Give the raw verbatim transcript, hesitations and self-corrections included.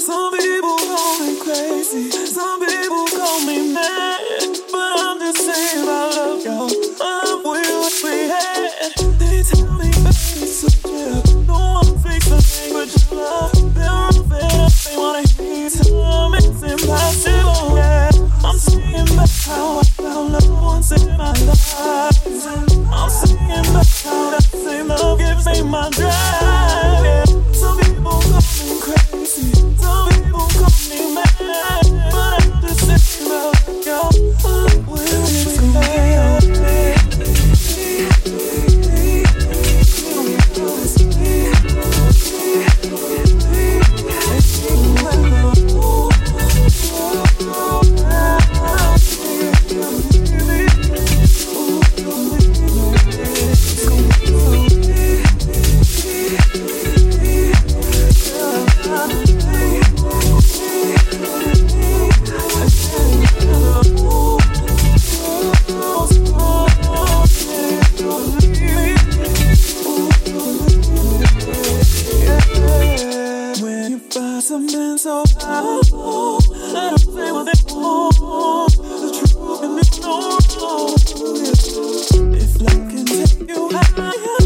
Some people call me crazy, some people call me mad, but I'm just saying I love y'all. I love what we had. They tell me baby, so chill. No one speaks the language of love. They're all fed up, they wanna hear you tell me it's impossible. Yeah, I'm singing about how I found love once in my life. I'm singing about how that same love gives me my drive. Yeah. Some people call me crazy, some people call me mad, but I'm just saying about y'all. Oh, we're something so powerful, and I'm saying what they want. The truth and it's no wrong. If love can take you higher,